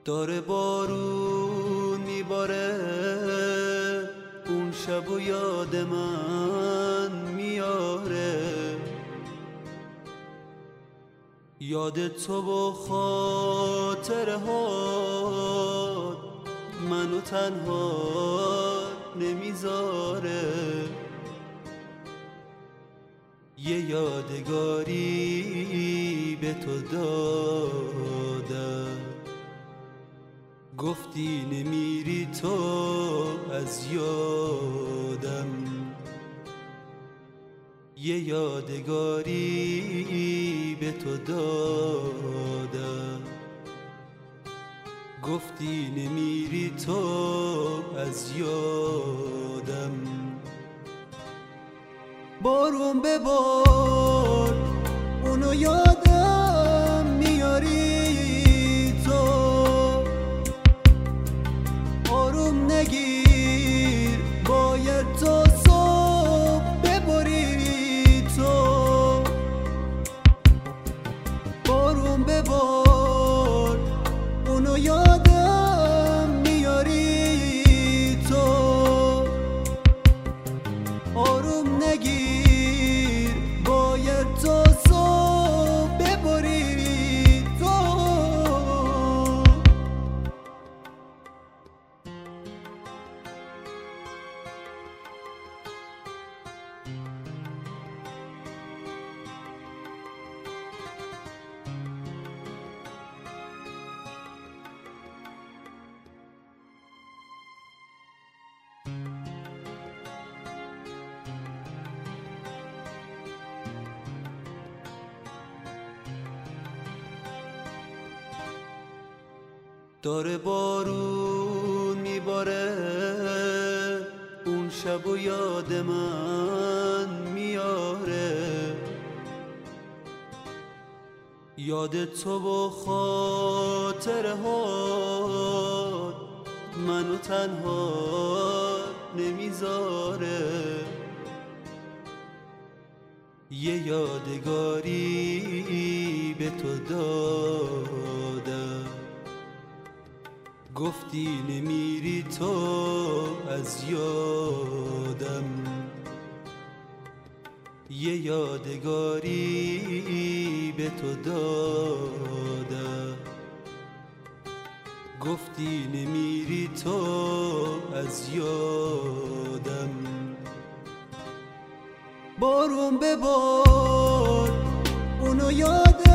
داره بارون میباره، اون شب و یاد من میاره، یاد تو و خاطره ها منو تنها نمیذاره. یه یادگاری به تو دادم، گفتی نمیری تو از یادم. یه یادگاری به تو دادم، گفتی نمیری تو از یادم. بارون به بار اونو یادم میاری تو، آروم نگیر باید تا صبح ببری تو. بارون به بار اونو یادم میاری تو، آروم نگیر باید تا صبح ببری تو. داره بارون میباره، اون شب و یاد من میاره، یاد تو و خاطره ها منو تنها نمیذاره. یه یادگاری به تو دادم، گفتی نمیری تو از یادم. یه یادگاری به تو دادم، گفتی نمیری تو از یادم. بارون به بار اونو یادم